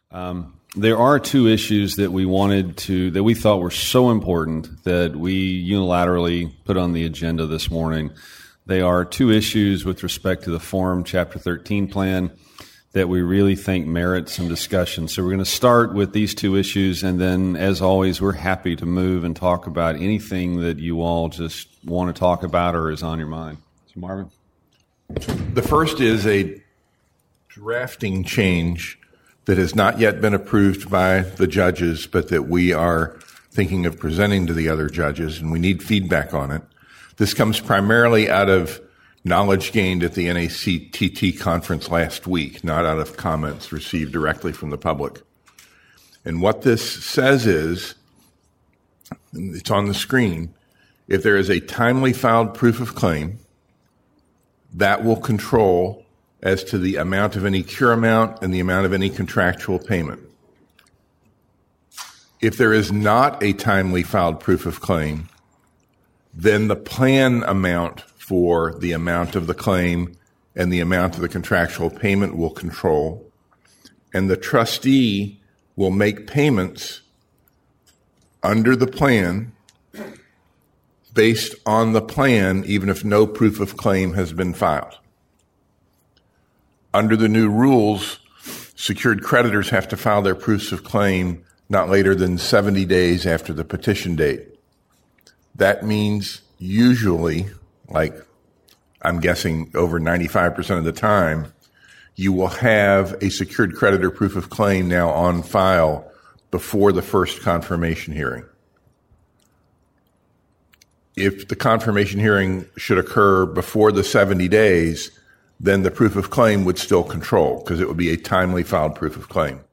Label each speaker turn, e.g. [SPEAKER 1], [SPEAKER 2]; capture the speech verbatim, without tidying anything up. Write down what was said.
[SPEAKER 1] Um, there are two issues that we wanted to, that we thought were so important that we unilaterally put on the agenda this morning. They are two issues with respect to the Forum Chapter thirteen plan that we really think merit some discussion. So we're going to start with these two issues, and then, as always, we're happy to move and talk about anything that you all just want to talk about or is on your mind. So, Marvin?
[SPEAKER 2] The first is a drafting change that has not yet been approved by the judges, but that we are thinking of presenting to the other judges, and we need feedback on it. This comes primarily out of knowledge gained at the N A C T T conference last week, not out of comments received directly from the public. And what this says is, it's on the screen, if there is a timely filed proof of claim, that will control as to the amount of any cure amount and the amount of any contractual payment. If there is not a timely filed proof of claim, then the plan amount for the amount of the claim and the amount of the contractual payment will control, and the trustee will make payments under the plan based on the plan, even if no proof of claim has been filed. Under the new rules, secured creditors have to file their proofs of claim not later than seventy days after the petition date. That means usually, like I'm guessing over ninety-five percent of the time, you will have a secured creditor proof of claim now on file before the first confirmation hearing. If the confirmation hearing should occur before the seventy days, then the proof of claim would still control because it would be a timely filed proof of claim.